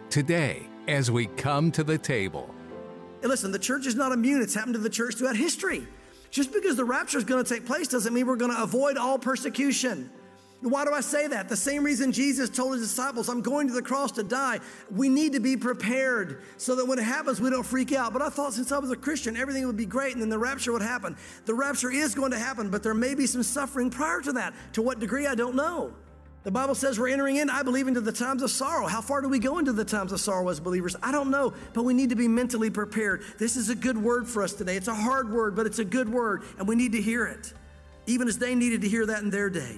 today as we come to the table. Hey, listen, the church is not immune. It's happened to the church throughout history. Just because the rapture is going to take place doesn't mean we're going to avoid all persecution. Why do I say that? The same reason Jesus told his disciples, I'm going to the cross to die. We need to be prepared so that when it happens, we don't freak out. But I thought since I was a Christian, everything would be great and then the rapture would happen. The rapture is going to happen, but there may be some suffering prior to that. To what degree, I don't know. The Bible says we're entering in, I believe, into the times of sorrow. How far do we go into the times of sorrow as believers? I don't know, but we need to be mentally prepared. This is a good word for us today. It's a hard word, but it's a good word, and we need to hear it, even as they needed to hear that in their day.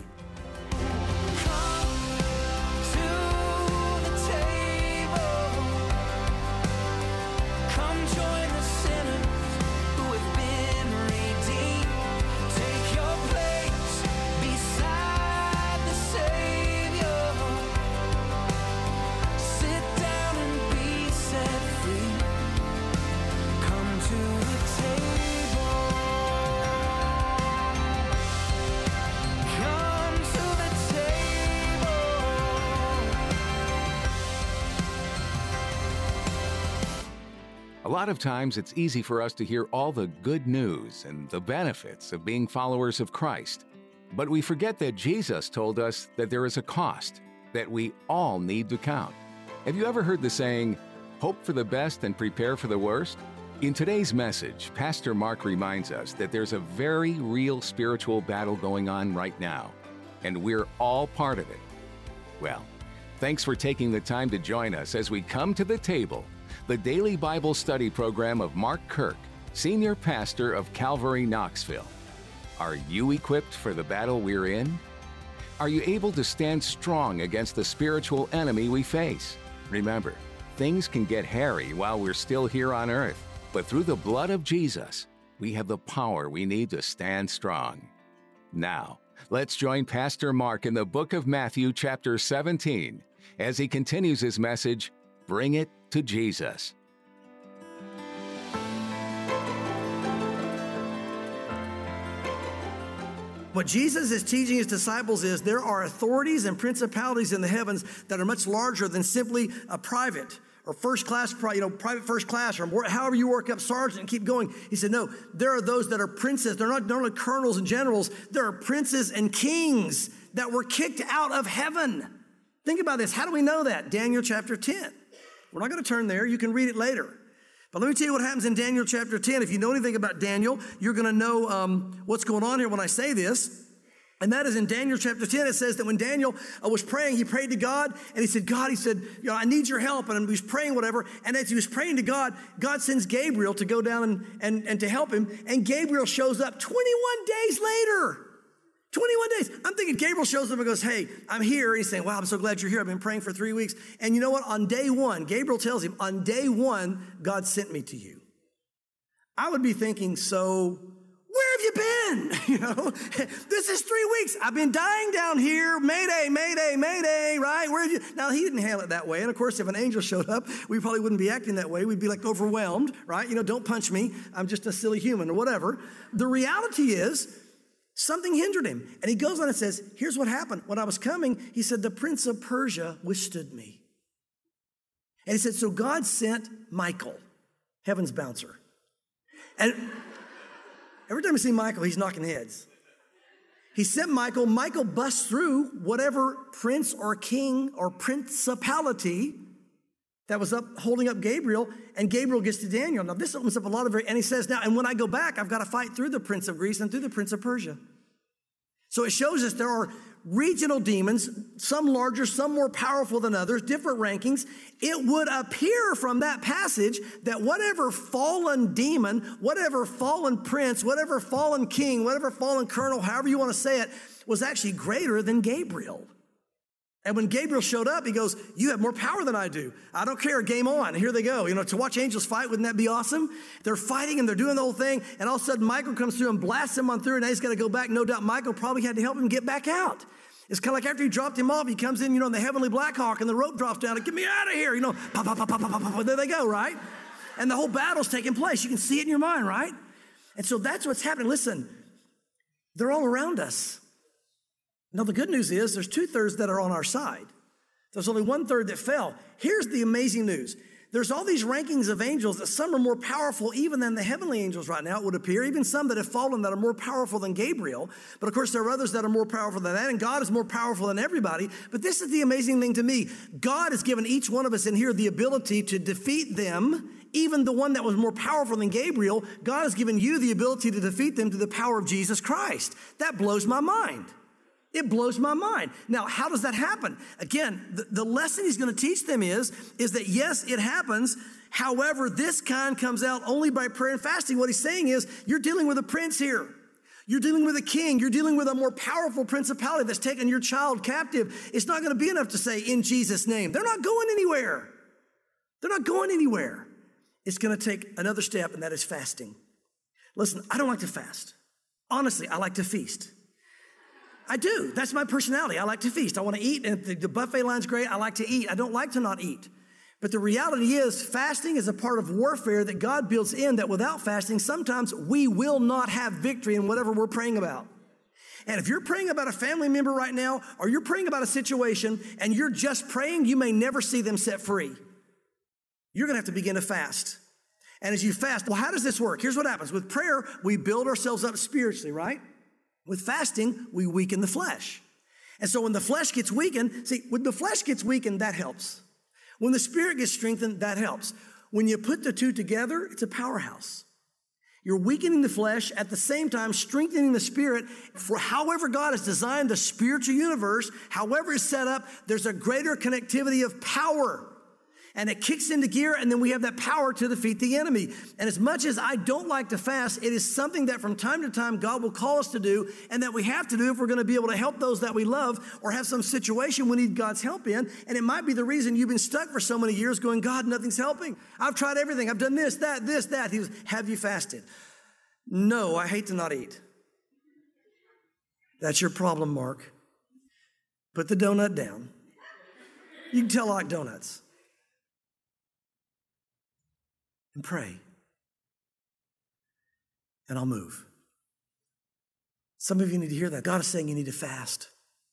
A lot of times it's easy for us to hear all the good news and the benefits of being followers of Christ. But we forget that Jesus told us that there is a cost that we all need to count. Have you ever heard the saying, hope for the best and prepare for the worst? In today's message, Pastor Mark reminds us that there's a very real spiritual battle going on right now, and we're all part of it. Well, thanks for taking the time to join us as we come to the table, the daily Bible study program of Mark Kirk, Senior Pastor of Calvary, Knoxville. Are you equipped for the battle we're in? Are you able to stand strong against the spiritual enemy we face? Remember, things can get hairy while we're still here on earth, but through the blood of Jesus, we have the power we need to stand strong. Now, let's join Pastor Mark in the book of Matthew, chapter 17, as he continues his message, Bring It to Jesus. What Jesus is teaching his disciples is there are authorities and principalities in the heavens that are much larger than simply a private or first class, private first class, or however you work up sergeant and keep going. He said, no, there are those that are princes. They're not only colonels and generals. There are princes and kings that were kicked out of heaven. Think about this. How do we know that? Daniel chapter 10. We're not going to turn there. You can read it later. But let me tell you what happens in Daniel chapter 10. If you know anything about Daniel, you're going to know what's going on here when I say this. And that is in Daniel chapter 10. It says that when Daniel was praying, he prayed to God. And he said, God, I need your help. And he was praying whatever. And as he was praying to God, God sends Gabriel to go down and to help him. And Gabriel shows up 21 days later. 21 days. I'm thinking Gabriel shows up and goes, hey, I'm here. And he's saying, wow, I'm so glad you're here. I've been praying for 3 weeks. And you know what? On day one, Gabriel tells him, on day one, God sent me to you. I would be thinking, so where have you been? This is 3 weeks. I've been dying down here. Mayday, mayday, mayday, right? Where have you? Now, he didn't handle it that way. And of course, if an angel showed up, we probably wouldn't be acting that way. We'd be like overwhelmed, right? Don't punch me. I'm just a silly human or whatever. The reality is, something hindered him. And he goes on and says, here's what happened. When I was coming, he said, the prince of Persia withstood me. And he said, so God sent Michael, heaven's bouncer. And every time I see Michael, he's knocking heads. He sent Michael. Michael busts through whatever prince or king or principality that was up holding up Gabriel, and Gabriel gets to Daniel. Now, this opens up a lot of, and he says, now, and when I go back, I've got to fight through the prince of Greece and through the prince of Persia. So it shows us there are regional demons, some larger, some more powerful than others, different rankings. It would appear from that passage that whatever fallen demon, whatever fallen prince, whatever fallen king, whatever fallen colonel, however you want to say it, was actually greater than Gabriel. And when Gabriel showed up, he goes, you have more power than I do. I don't care. Game on. Here they go. To watch angels fight, wouldn't that be awesome? They're fighting and they're doing the whole thing. And all of a sudden, Michael comes through and blasts him on through. And now he's got to go back. No doubt Michael probably had to help him get back out. It's kind of like after he dropped him off, he comes in, in the heavenly Black Hawk and the rope drops down and get me out of here. Pop, pop, pop, pop, pop, pop. There they go, right? And the whole battle's taking place. You can see it in your mind, right? And so that's what's happening. Listen, they're all around us. Now, the good news is there's 2/3 that are on our side. There's only 1/3 that fell. Here's the amazing news. There's all these rankings of angels that some are more powerful even than the heavenly angels right now, it would appear. Even some that have fallen that are more powerful than Gabriel. But of course, there are others that are more powerful than that, and God is more powerful than everybody. But this is the amazing thing to me. God has given each one of us in here the ability to defeat them. Even the one that was more powerful than Gabriel, God has given you the ability to defeat them through the power of Jesus Christ. That blows my mind. It blows my mind. Now, how does that happen? Again, the lesson he's going to teach them is that yes, it happens. However, this kind comes out only by prayer and fasting. What he's saying is you're dealing with a prince here. You're dealing with a king. You're dealing with a more powerful principality that's taken your child captive. It's not going to be enough to say in Jesus' name. They're not going anywhere. They're not going anywhere. It's going to take another step, and that is fasting. Listen, I don't like to fast. Honestly, I like to feast. I do. That's my personality. I like to feast. I want to eat, and the buffet line's great. I like to eat. I don't like to not eat. But the reality is, fasting is a part of warfare that God builds in, that without fasting, sometimes we will not have victory in whatever we're praying about. And if you're praying about a family member right now, or you're praying about a situation, and you're just praying, you may never see them set free. You're going to have to begin to fast. And as you fast, well, how does this work? Here's what happens. With prayer, we build ourselves up spiritually, right? With fasting, we weaken the flesh. And so when the flesh gets weakened, when the flesh gets weakened, that helps. When the spirit gets strengthened, that helps. When you put the two together, it's a powerhouse. You're weakening the flesh, at the same time strengthening the spirit. For however God has designed the spiritual universe, however it's set up, there's a greater connectivity of power. And it kicks into gear, and then we have that power to defeat the enemy. And as much as I don't like to fast, it is something that from time to time God will call us to do, and that we have to do if we're going to be able to help those that we love, or have some situation we need God's help in. And it might be the reason you've been stuck for so many years going, God, nothing's helping. I've tried everything. I've done this, that. He goes, have you fasted? No, I hate to not eat. That's your problem, Mark. Put the donut down. You can tell I like donuts. And pray. And I'll move. Some of you need to hear that. God is saying you need to fast.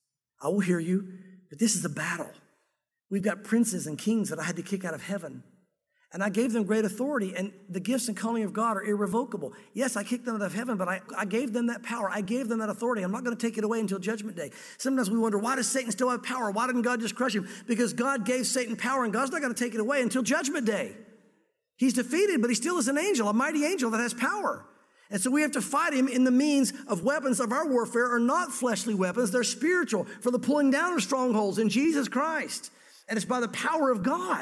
I will hear you, but this is a battle. We've got princes and kings that I had to kick out of heaven. And I gave them great authority, and the gifts and calling of God are irrevocable. Yes, I kicked them out of heaven, but I gave them that power. I gave them that authority. I'm not going to take it away until Judgment Day. Sometimes we wonder, why does Satan still have power? Why didn't God just crush him? Because God gave Satan power, and God's not going to take it away until Judgment Day. He's defeated, but he still is an angel, a mighty angel that has power. And so we have to fight him in the means of weapons of our warfare are not fleshly weapons. They're spiritual for the pulling down of strongholds in Jesus Christ. And it's by the power of God.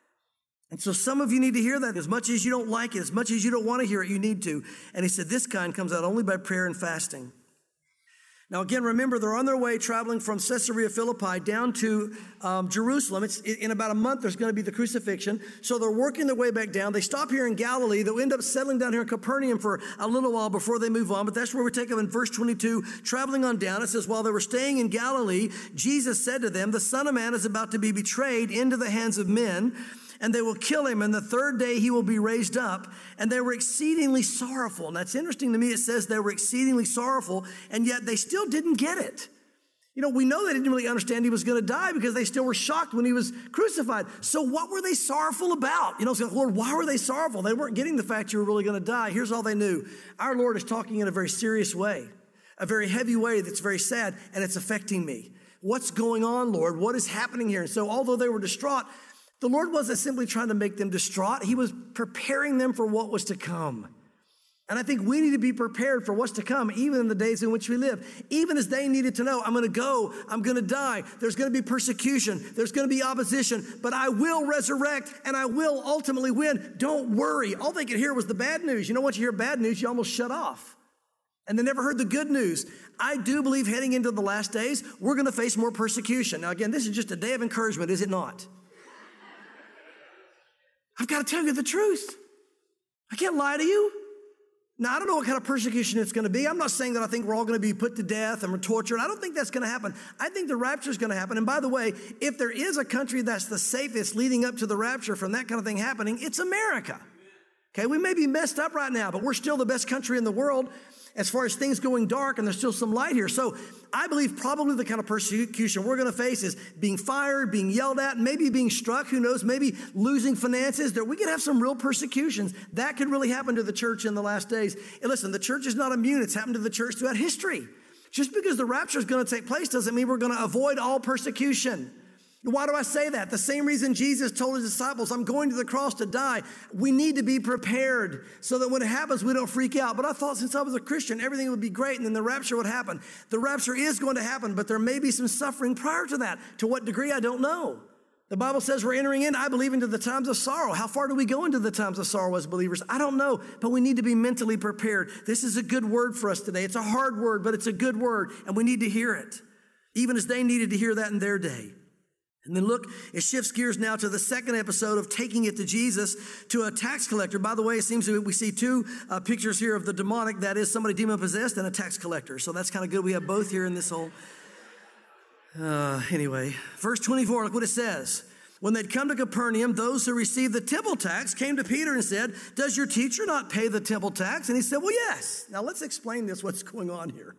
And so some of you need to hear that. As much as you don't like it, as much as you don't want to hear it, you need to. And he said this kind comes out only by prayer and fasting. Now, again, remember, they're on their way traveling from Caesarea Philippi down to Jerusalem. It's in about a month, there's going to be the crucifixion. So they're working their way back down. They stop here in Galilee. They'll end up settling down here in Capernaum for a little while before they move on. But that's where we take them in verse 22, traveling on down. It says, while they were staying in Galilee, Jesus said to them, the Son of Man is about to be betrayed into the hands of men, and they will kill him, and the third day he will be raised up. And they were exceedingly sorrowful. And that's interesting to me. It says they were exceedingly sorrowful, and yet they still didn't get it. You know, we know they didn't really understand he was going to die because they still were shocked when he was crucified. So what were they sorrowful about? You know, so, Lord, why were they sorrowful? They weren't getting the fact you were really going to die. Here's all they knew. Our Lord is talking in a very serious way, a very heavy way that's very sad, and it's affecting me. What's going on, Lord? What is happening here? And so although they were distraught, the Lord wasn't simply trying to make them distraught. He was preparing them for what was to come. And I think we need to be prepared for what's to come, even in the days in which we live. Even as they needed to know, I'm going to go, I'm going to die, there's going to be persecution, there's going to be opposition, but I will resurrect and I will ultimately win. Don't worry. All they could hear was the bad news. You know, once you hear bad news, you almost shut off. And they never heard the good news. I do believe heading into the last days, we're going to face more persecution. Now, again, this is just a day of encouragement, is it not? I've got to tell you the truth. I can't lie to you. Now, I don't know what kind of persecution it's going to be. I'm not saying that I think we're all going to be put to death and we're tortured. I don't think that's going to happen. I think the rapture is going to happen. And by the way, if there is a country that's the safest leading up to the rapture from that kind of thing happening, it's America. Okay, we may be messed up right now, but we're still the best country in the world. as far as things going dark, and there's still some light here. So I believe probably the kind of persecution we're going to face is being fired, being yelled at, maybe being struck, who knows, maybe losing finances. We could have some real persecutions. That could really happen to the church in the last days. And listen, the church is not immune. It's happened to the church throughout history. Just because the rapture is going to take place doesn't mean we're going to avoid all persecution. Why do I say that? The same reason Jesus told his disciples, I'm going to the cross to die. We need to be prepared so that when it happens, we don't freak out. But I thought since I was a Christian, everything would be great and then the rapture would happen. The rapture is going to happen, but there may be some suffering prior to that. To what degree, I don't know. The Bible says we're entering in, I believe, into the times of sorrow. How far do we go into the times of sorrow as believers? I don't know, but we need to be mentally prepared. This is a good word for us today. It's a hard word, but it's a good word, and we need to hear it, even as they needed to hear that in their day. And then look, it shifts gears now to the second episode of taking it to Jesus, to a tax collector. By the way, it seems we see two pictures here of the demonic, that is somebody demon-possessed and a tax collector. So that's kind of good. We have both here in this whole... Anyway, verse 24, look what it says. When they'd come to Capernaum, those who received the temple tax came to Peter and said, does your teacher not pay the temple tax? And he said, well, yes. Now let's explain this, what's going on here.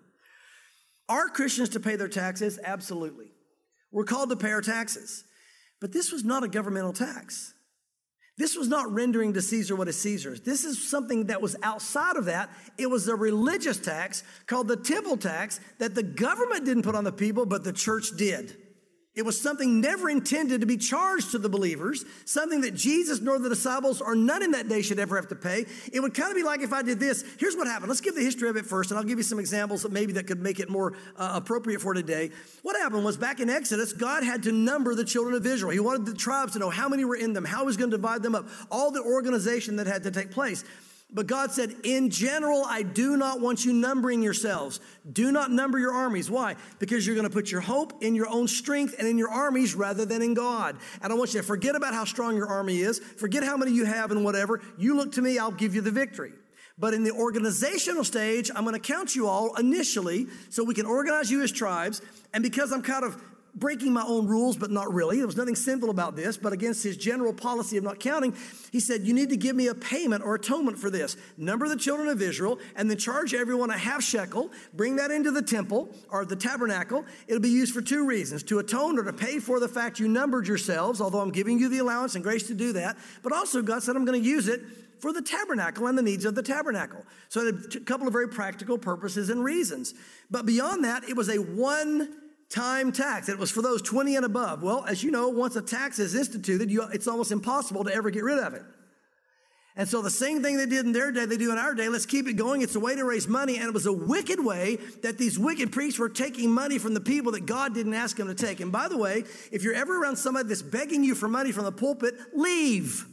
Are Christians to pay their taxes? Absolutely. We're called to pay our taxes. But this was not a governmental tax. This was not rendering to Caesar what is Caesar's. This is something that was outside of that. It was a religious tax called the temple tax that the government didn't put on the people, but the church did. It was something never intended to be charged to the believers, something that Jesus nor the disciples or none in that day should ever have to pay. It would kind of be like if I did this. Here's what happened. Let's give the history of it first, and I'll give you some examples that could make it more appropriate for today. What happened was back in Exodus, God had to number the children of Israel. He wanted the tribes to know how many were in them, how he was going to divide them up, all the organization that had to take place. But God said, in general, I do not want you numbering yourselves. Do not number your armies. Why? Because you're going to put your hope in your own strength and in your armies rather than in God. And I want you to forget about how strong your army is. Forget how many you have and whatever. You look to me, I'll give you the victory. But in the organizational stage, I'm going to count you all initially so we can organize you as tribes. And because I'm kind of breaking my own rules, but not really. There was nothing sinful about this, but against his general policy of not counting, he said, you need to give me a payment or atonement for this. Number the children of Israel, and then charge everyone a half shekel. Bring that into the temple or the tabernacle. It'll be used for two reasons, to atone or to pay for the fact you numbered yourselves, although I'm giving you the allowance and grace to do that. But also God said, I'm going to use it for the tabernacle and the needs of the tabernacle. So a couple of very practical purposes and reasons. But beyond that, it was a one-time tax. It was for those 20 and above. Well, as you know, once a tax is instituted, it's almost impossible to ever get rid of it. And so the same thing they did in their day, they do in our day. Let's keep it going. It's a way to raise money. And it was a wicked way that these wicked priests were taking money from the people that God didn't ask them to take. And by the way, if you're ever around somebody that's begging you for money from the pulpit, leave.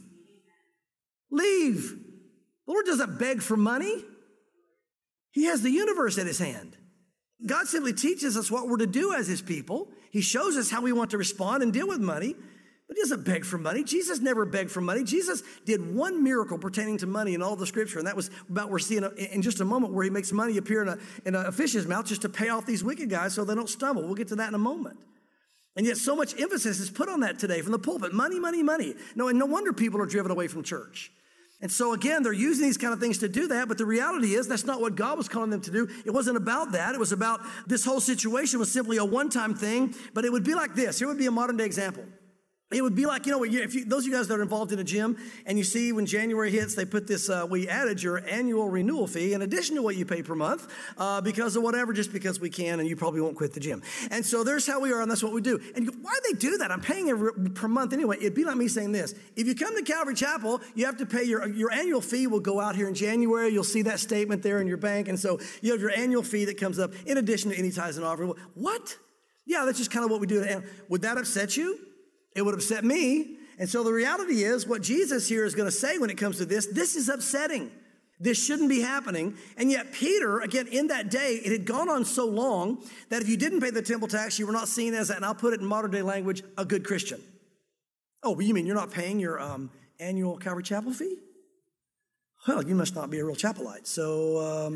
Leave. The Lord doesn't beg for money. He has the universe at his hand. God simply teaches us what we're to do as his people. He shows us how we want to respond and deal with money, but he doesn't beg for money. Jesus never begged for money. Jesus did one miracle pertaining to money in all the scripture, and that was about we're seeing in just a moment where he makes money appear in a fish's mouth just to pay off these wicked guys so they don't stumble. We'll get to that in a moment. And yet so much emphasis is put on that today from the pulpit. Money, money, money. No, and no wonder people are driven away from church. And so again, they're using these kind of things to do that, but the reality is that's not what God was calling them to do. It wasn't about that. It was about this whole situation was simply a one-time thing, but it would be like this. Here would be a modern day example. It would be like, those of you guys that are involved in a gym and you see when January hits, they put this, we added your annual renewal fee in addition to what you pay per month because of whatever, just because we can, and you probably won't quit the gym. And so there's how we are, and that's what we do. And you go, why do they do that? I'm paying it per month anyway. It'd be like me saying this. If you come to Calvary Chapel, you have to pay your annual fee will go out here in January. You'll see that statement there in your bank. And so you have your annual fee that comes up in addition to any tithes and offering. What? Yeah, that's just kind of what we do. And would that upset you? It would upset me. And so the reality is what Jesus here is going to say when it comes to this is upsetting. This shouldn't be happening. And yet Peter, again, in that day, it had gone on so long that if you didn't pay the temple tax, you were not seen as, and I'll put it in modern day language, a good Christian. Oh, but you mean you're not paying your annual Calvary Chapel fee? Well, you must not be a real chapelite. So,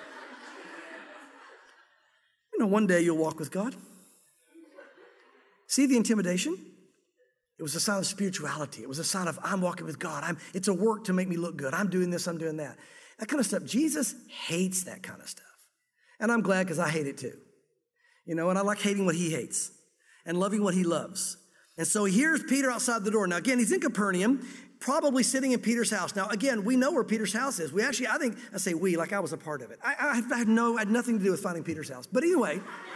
one day you'll walk with God. See the intimidation? It was a sign of spirituality. It was a sign of I'm walking with God. It's a work to make me look good. I'm doing this, I'm doing that. that kind of stuff. Jesus hates that kind of stuff. And I'm glad because I hate it too. And I like hating what he hates and loving what he loves. And so here's Peter outside the door. Now, again, he's in Capernaum, probably sitting in Peter's house. Now, again, we know where Peter's house is. I say we, like I was a part of it. I had nothing to do with finding Peter's house. But anyway,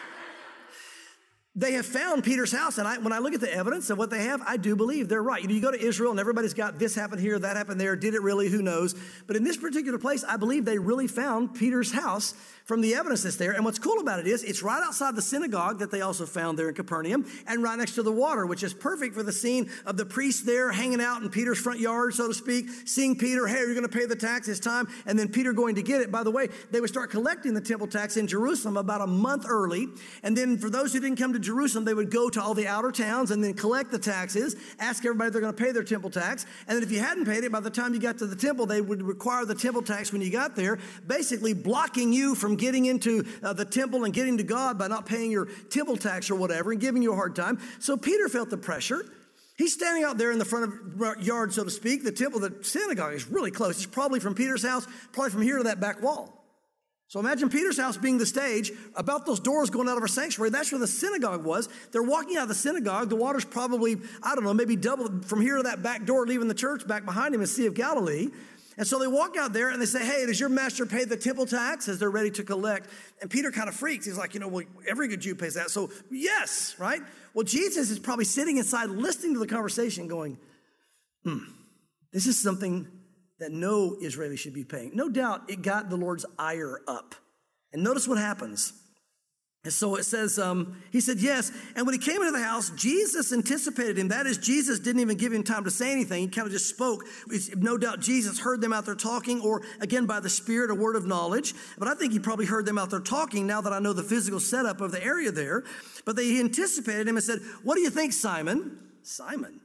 they have found Peter's house, and when I look at the evidence of what they have, I do believe they're right. You go to Israel, and everybody's got this happened here, that happened there. Did it really? Who knows? But in this particular place, I believe they really found Peter's house from the evidence that's there. And what's cool about it is it's right outside the synagogue that they also found there in Capernaum, and right next to the water, which is perfect for the scene of the priests there hanging out in Peter's front yard, so to speak, seeing Peter, hey, you're going to pay the tax this time, and then Peter going to get it. By the way, they would start collecting the temple tax in Jerusalem about a month early, and then for those who didn't come to Jerusalem, they would go to all the outer towns and then collect the taxes, ask everybody if they're going to pay their temple tax, and then if you hadn't paid it, by the time you got to the temple, they would require the temple tax when you got there, basically blocking you from getting into the temple and getting to God by not paying your temple tax or whatever and giving you a hard time. So Peter felt the pressure. He's standing out there in the front of the yard, so to speak. The synagogue is really close. It's probably from Peter's house, probably from here to that back wall. So imagine Peter's house being the stage, about those doors going out of our sanctuary. That's where the synagogue was. They're walking out of the synagogue. The water's probably, maybe double from here to that back door, leaving the church back behind him in the Sea of Galilee. And so they walk out there and they say, hey, does your master pay the temple tax as they're ready to collect? And Peter kind of freaks. He's like, well, every good Jew pays that. So yes, right? Well, Jesus is probably sitting inside listening to the conversation going, this is something that no Israeli should be paying. No doubt it got the Lord's ire up. And notice what happens. And so it says, he said yes. And when he came into the house, Jesus anticipated him. That is, Jesus didn't even give him time to say anything. He kind of just spoke. No doubt Jesus heard them out there talking, or again, by the Spirit, a word of knowledge. But I think he probably heard them out there talking now that I know the physical setup of the area there. But he anticipated him and said, what do you think, Simon? Simon,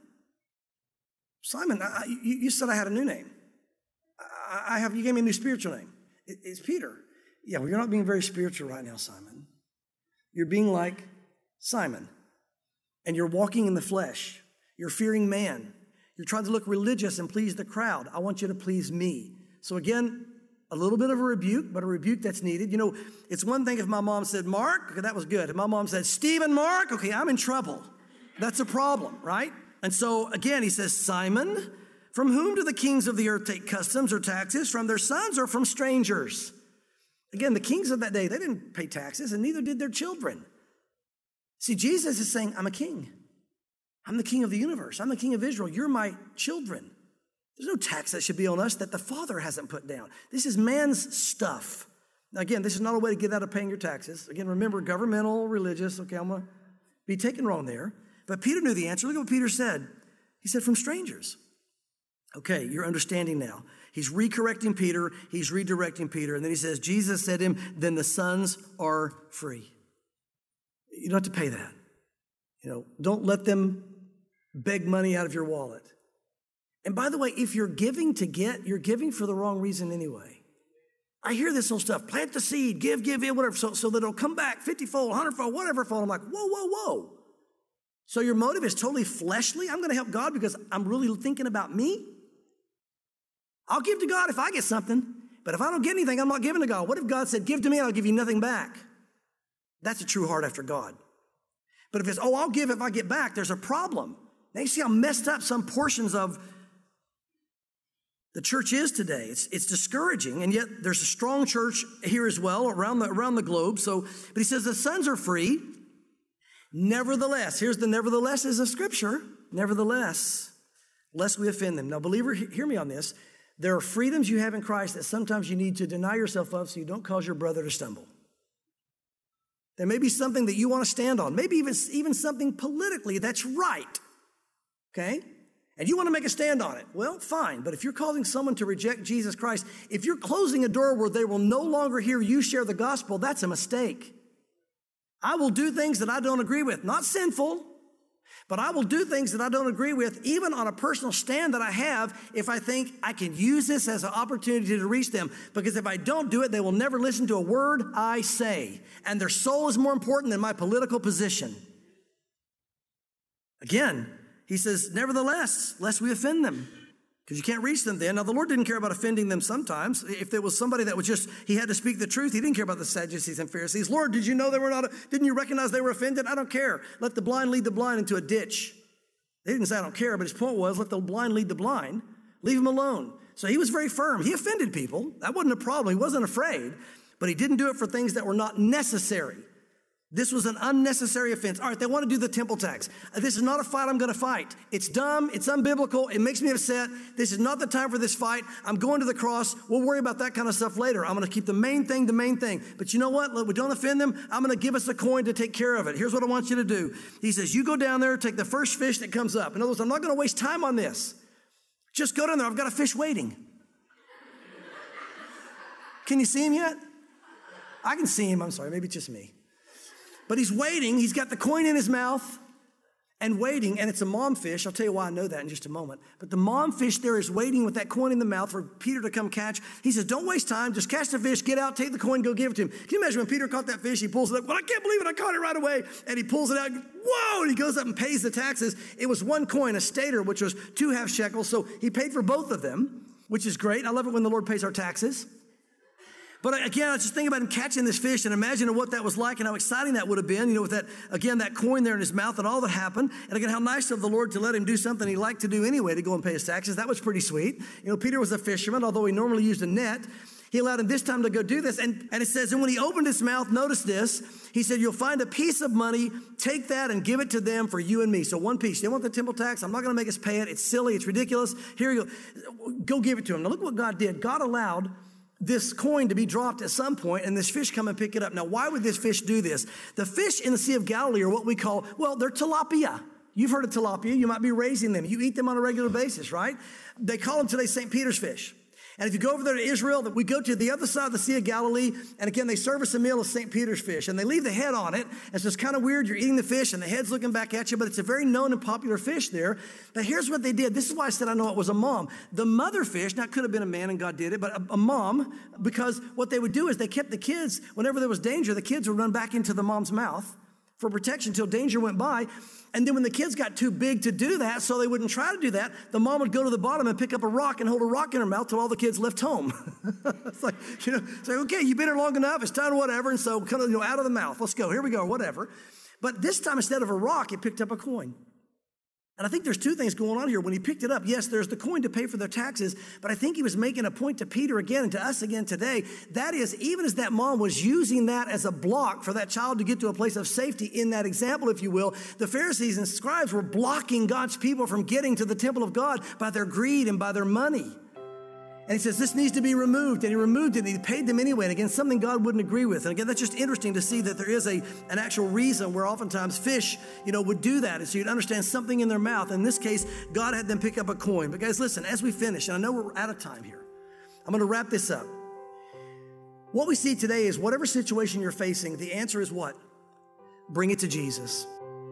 you said I had a new name. You gave me a new spiritual name. It's Peter. Yeah, well, you're not being very spiritual right now, Simon. You're being like Simon, and you're walking in the flesh. You're fearing man. You're trying to look religious and please the crowd. I want you to please me. So again, a little bit of a rebuke, but a rebuke that's needed. It's one thing if my mom said, Mark, okay, that was good. If my mom said, Stephen, Mark, okay, I'm in trouble. That's a problem, right? And so again, he says, Simon, from whom do the kings of the earth take customs or taxes? From their sons or from strangers? Again, the kings of that day, they didn't pay taxes, and neither did their children. See, Jesus is saying, I'm a king. I'm the king of the universe. I'm the king of Israel. You're my children. There's no tax that should be on us that the Father hasn't put down. This is man's stuff. Now, again, this is not a way to get out of paying your taxes. Again, remember, governmental, religious. Okay, I'm going to be taken wrong there. But Peter knew the answer. Look at what Peter said. He said, from strangers. Okay, you're understanding now. He's recorrecting Peter. He's redirecting Peter. And then he says, Jesus said to him, then the sons are free. You don't have to pay that. Don't let them beg money out of your wallet. And by the way, if you're giving to get, you're giving for the wrong reason anyway. I hear this old stuff. Plant the seed, give, whatever, so that it'll come back 50-fold, 100-fold, whatever fold. I'm like, whoa. So your motive is totally fleshly? I'm going to help God because I'm really thinking about me? I'll give to God if I get something, but if I don't get anything, I'm not giving to God. What if God said, give to me and I'll give you nothing back? That's a true heart after God. But if it's, I'll give if I get back, there's a problem. Now you see how messed up some portions of the church is today. It's discouraging, and yet there's a strong church here as well around the globe. So, but he says the sons are free. Nevertheless, here's the nevertheless of Scripture. Nevertheless, lest we offend them. Now, believer, hear me on this. There are freedoms you have in Christ that sometimes you need to deny yourself of so you don't cause your brother to stumble. There may be something that you want to stand on, maybe even something politically that's right, okay? And you want to make a stand on it. Well, fine, but if you're causing someone to reject Jesus Christ, if you're closing a door where they will no longer hear you share the gospel, that's a mistake. I will do things that I don't agree with, not sinful, but I will do things that I don't agree with, even on a personal stand that I have, if I think I can use this as an opportunity to reach them. Because if I don't do it, they will never listen to a word I say. And their soul is more important than my political position. Again, he says, nevertheless, lest we offend them. because you can't reach them then. Now, the Lord didn't care about offending them sometimes. If there was somebody that was just, he had to speak the truth, he didn't care about the Sadducees and Pharisees. Lord, did you know they were not, didn't you recognize they were offended? I don't care. Let the blind lead the blind into a ditch. They didn't say, I don't care, but his point was, let the blind lead the blind. Leave them alone. So he was very firm. He offended people. That wasn't a problem. He wasn't afraid, but he didn't do it for things that were not necessary. This was an unnecessary offense. All right, they want to do the temple tax. This is not a fight I'm going to fight. It's dumb. It's unbiblical. It makes me upset. This is not the time for this fight. I'm going to the cross. We'll worry about that kind of stuff later. I'm going to keep the main thing. But you know what? We don't offend them. I'm going to give us a coin to take care of it. Here's what I want you to do. He says, you go down there, take the first fish that comes up. In other words, I'm not going to waste time on this. Just go down there. I've got a fish waiting. Can you see him yet? I can see him. I'm sorry. Maybe it's just me. But he's waiting. He's got the coin in his mouth and waiting. And it's a mom fish. I'll tell you why I know that in just a moment. But the mom fish there is waiting with that coin in the mouth for Peter to come catch. He says, don't waste time. Just catch the fish, get out, take the coin, go give it to him. Can you imagine when Peter caught that fish, he pulls it up. Well, I can't believe it. I caught it right away. And he pulls it out. Whoa! And he goes up and pays the taxes. It was one coin, a stater, which was 2 half shekels. So he paid for both of them, which is great. I love it when the Lord pays our taxes. But again, I was just thinking about him catching this fish and imagining what that was like and how exciting that would have been, with that, again, that coin there in his mouth and all that happened. And again, how nice of the Lord to let him do something he liked to do anyway, to go and pay his taxes. That was pretty sweet. Peter was a fisherman, although he normally used a net. He allowed him this time to go do this. And it says, and when he opened his mouth, notice this, he said, you'll find a piece of money, take that and give it to them for you and me. So one piece. They want the temple tax. I'm not going to make us pay it. It's silly. It's ridiculous. Here you go. Go give it to him. Now look what God did. God allowed this coin to be dropped at some point and this fish come and pick it up. Now, why would this fish do this? The fish in the Sea of Galilee are what we call, they're tilapia. You've heard of tilapia. You might be raising them. You eat them on a regular basis, right? They call them today St. Peter's fish. And if you go over there to Israel, we go to the other side of the Sea of Galilee, and again, they serve us a meal of St. Peter's fish, and they leave the head on it, and so it's kind of weird. You're eating the fish, and the head's looking back at you, but it's a very known and popular fish there. But here's what they did. This is why I said I know it was a mom. The mother fish, now it could have been a man, and God did it, but a mom, because what they would do is they kept the kids, whenever there was danger, the kids would run back into the mom's mouth for protection until danger went by. And then when the kids got too big to do that, so they wouldn't try to do that, the mom would go to the bottom and pick up a rock and hold a rock in her mouth till all the kids left home. It's like, okay, you've been here long enough, it's time to whatever, and so kind of, out of the mouth, let's go, here we go, whatever. But this time, instead of a rock, it picked up a coin. And I think there's 2 things going on here. When he picked it up, yes, there's the coin to pay for their taxes, but I think he was making a point to Peter again and to us again today. That is, even as that mom was using that as a block for that child to get to a place of safety in that example, if you will, the Pharisees and scribes were blocking God's people from getting to the temple of God by their greed and by their money. And he says, this needs to be removed. And he removed it, and he paid them anyway. And again, something God wouldn't agree with. And again, that's just interesting to see that there is an actual reason where oftentimes fish, would do that. And so you'd understand something in their mouth. In this case, God had them pick up a coin. But guys, listen, as we finish, and I know we're out of time here, I'm going to wrap this up. What we see today is whatever situation you're facing, the answer is what? Bring it to Jesus.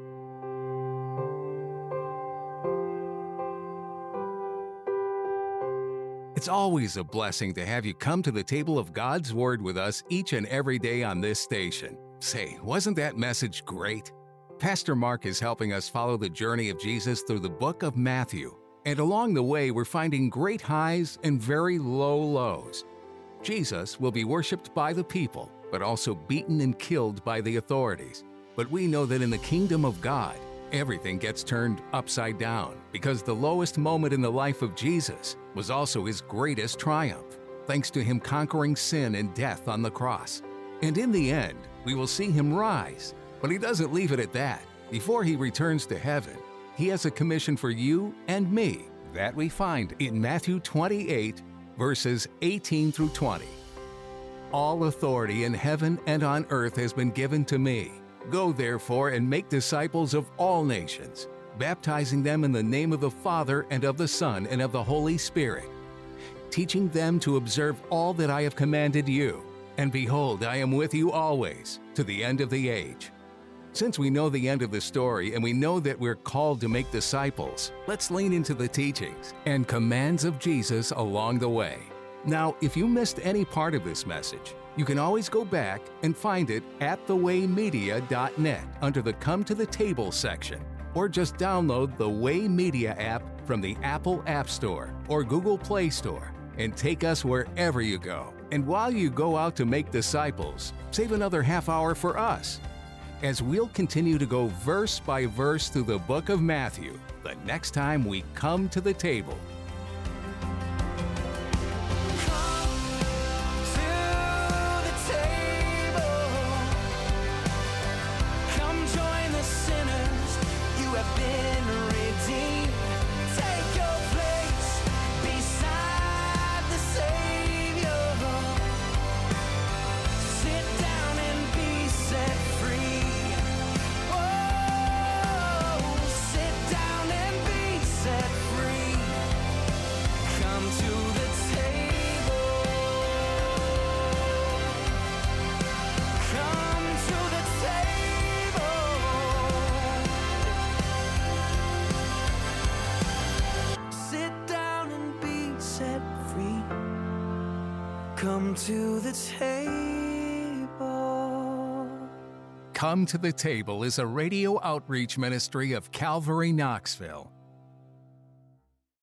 It's always a blessing to have you come to the table of God's Word with us each and every day on this station. Say, wasn't that message great? Pastor Mark is helping us follow the journey of Jesus through the book of Matthew. And along the way, we're finding great highs and very low lows. Jesus will be worshiped by the people, but also beaten and killed by the authorities. But we know that in the kingdom of God, everything gets turned upside down because the lowest moment in the life of Jesus was also his greatest triumph, thanks to him conquering sin and death on the cross. And in the end, we will see him rise. But he doesn't leave it at that. Before he returns to heaven, he has a commission for you and me that we find in Matthew 28, verses 18 through 20. All authority in heaven and on earth has been given to me. Go therefore and make disciples of all nations, baptizing them in the name of the Father and of the Son and of the Holy Spirit, teaching them to observe all that I have commanded you. And behold, I am with you always, to the end of the age. Since we know the end of the story and we know that we're called to make disciples, let's lean into the teachings and commands of Jesus along the way. Now, if you missed any part of this message, you can always go back and find it at thewaymedia.net under the Come to the Table section, or just download the Way Media app from the Apple App Store or Google Play Store and take us wherever you go. And while you go out to make disciples, save another half hour for us as we'll continue to go verse by verse through the book of Matthew the next time we come to the table. Come to the table. Come to the Table is a radio outreach ministry of Calvary Knoxville.